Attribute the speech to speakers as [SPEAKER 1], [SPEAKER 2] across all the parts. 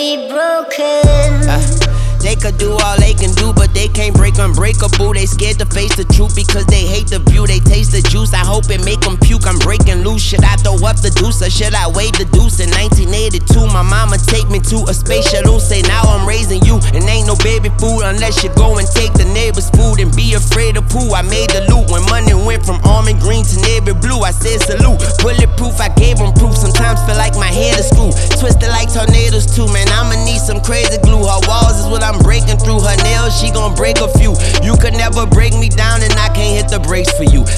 [SPEAKER 1] be broken.
[SPEAKER 2] They could do all they can do, but they can't break unbreakable. They scared to face the truth because they hate the view. They taste the juice, I hope it make them puke. I'm breaking loose, should I throw up the deuce or should I wave the deuce? In 1982, my mama take me to a space shuttle. Say now I'm raising you, and ain't no baby food unless you go and take the neighbor's food and be afraid of poo. I made the loot when money went from almond green to navy blue. I said salute, bulletproof, I gave them proof. Sometimes feel like my head is screwed, twisted like tornadoes too. Man, I'ma need some crazy glue. Her walls is what I'm breaking through, her nails, she gon' break a few. You could never break me down and I can't hit the brakes for you.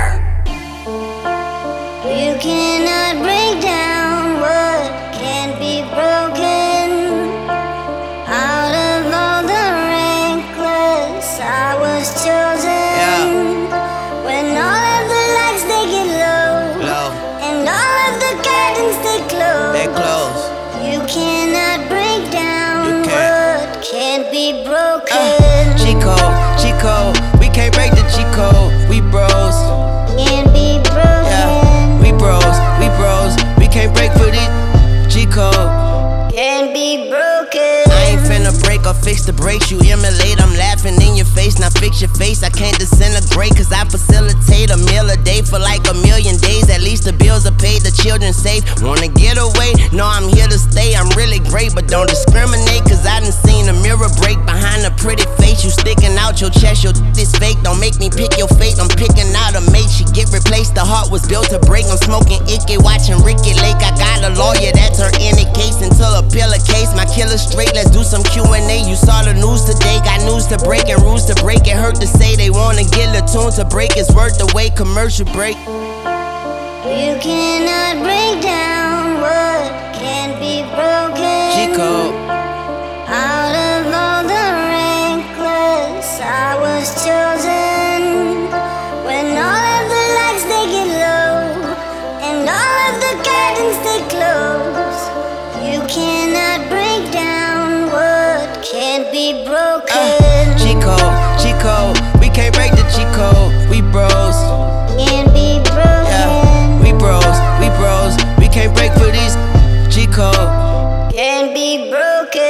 [SPEAKER 1] You cannot break down what can't be broken. Out of all the rankless, I was chosen. When all of the lights they get low, and all of the curtains they close. You cannot break down what can't be broken.
[SPEAKER 2] Chico, we can't break the Chico. We bros.
[SPEAKER 1] Can't be broken.
[SPEAKER 2] We bros. We can't break for this Chico.
[SPEAKER 1] Can't be broken.
[SPEAKER 2] I ain't finna break or fix the brakes. You emulate, I'm laughing in your face. Now fix your face, I can't disintegrate. Cause I facilitate a meal a day for like a million days. At least the bills are paid, the children safe. Wanna get away? No, I'm here to stay. I'm really great, but don't discriminate. Cause I done seen a mirror break behind a pretty face. You sticking out your chest, your is fake. Don't make me pick your fate. I'm picking out a mate, she get replaced. The heart was built to break. I'm smoking Icky, watching Ricky Lake. I got a lawyer that's her any case until a pillar case. My killer straight, let's do some Q&A. You saw the news today, got news to break and rules to break. It hurt to say they wanna get a tune to break. It's worth the wait, commercial break.
[SPEAKER 1] You cannot break down what can't be broken.
[SPEAKER 2] Chico.
[SPEAKER 1] Out of all the rankless, I was chosen. When all of the lights they get low, and all of the curtains they close. You cannot break down what can't be broken.
[SPEAKER 2] Chico, we can't break the Chico. We bros.
[SPEAKER 1] Can't be broken.
[SPEAKER 2] We bros. We can't break for these Chico.
[SPEAKER 1] Can't be broken.